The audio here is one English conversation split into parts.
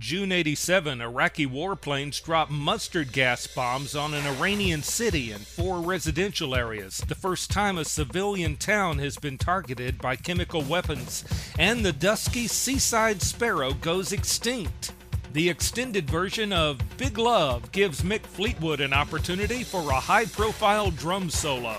June 87, Iraqi warplanes dropped mustard gas bombs on an Iranian city and 4 residential areas. The first time a civilian town has been targeted by chemical weapons. And the dusky seaside sparrow goes extinct. The extended version of Big Love gives Mick Fleetwood an opportunity for a high-profile drum solo.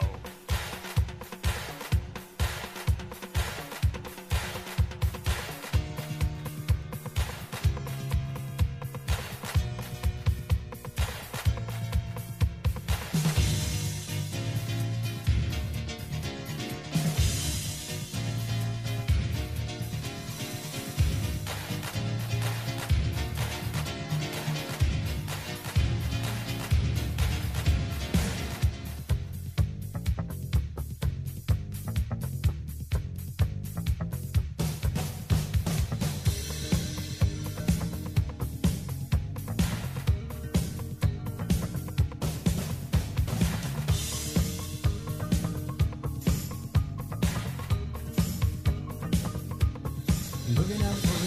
Looking out for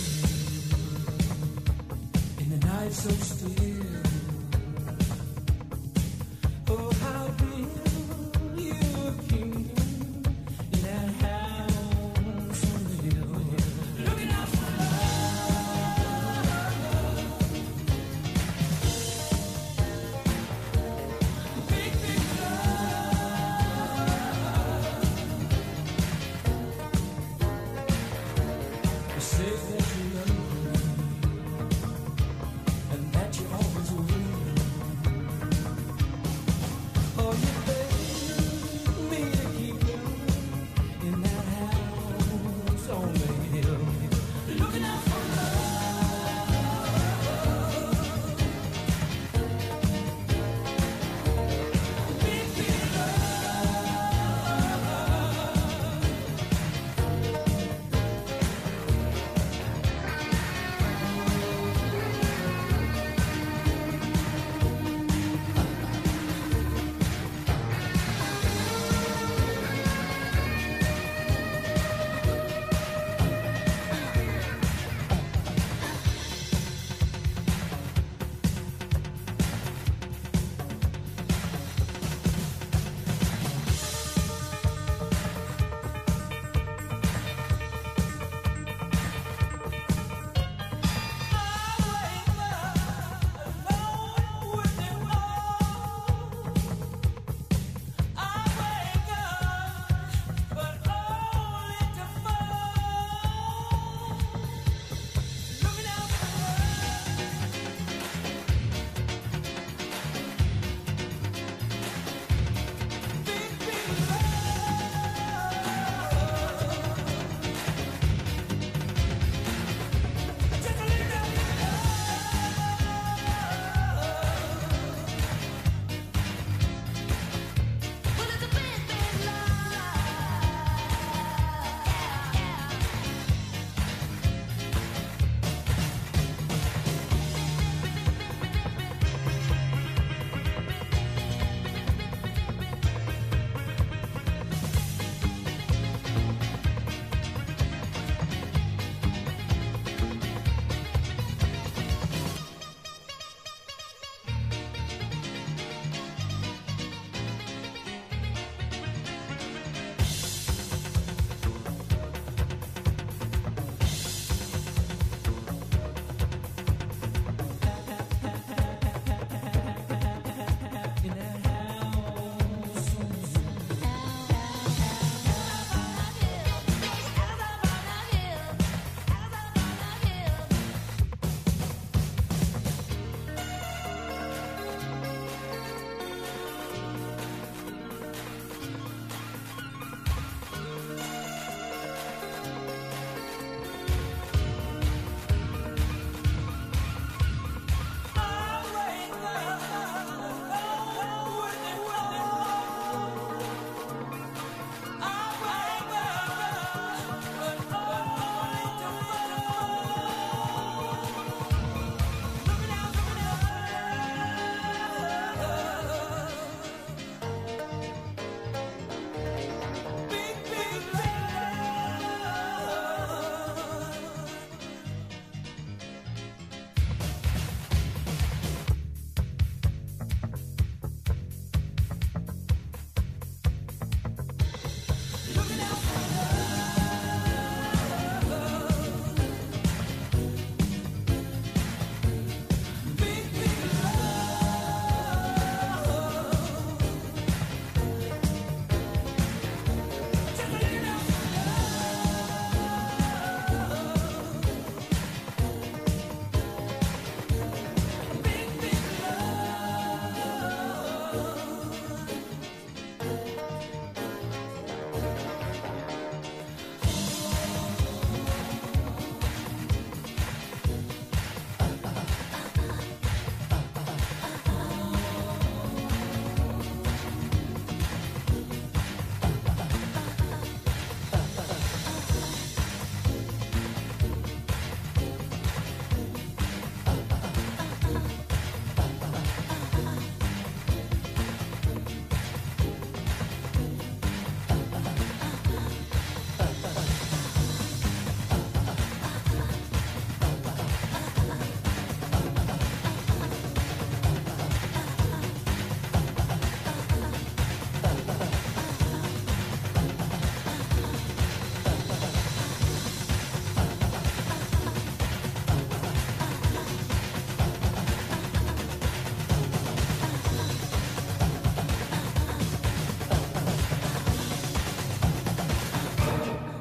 the wind in the night so still. Oh, how build your kingdom in that house on the hill. Looking out for love, big, big love. It says that you love me and that you always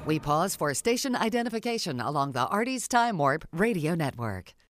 We pause for station identification along the Artie's Time Warp Radio Network.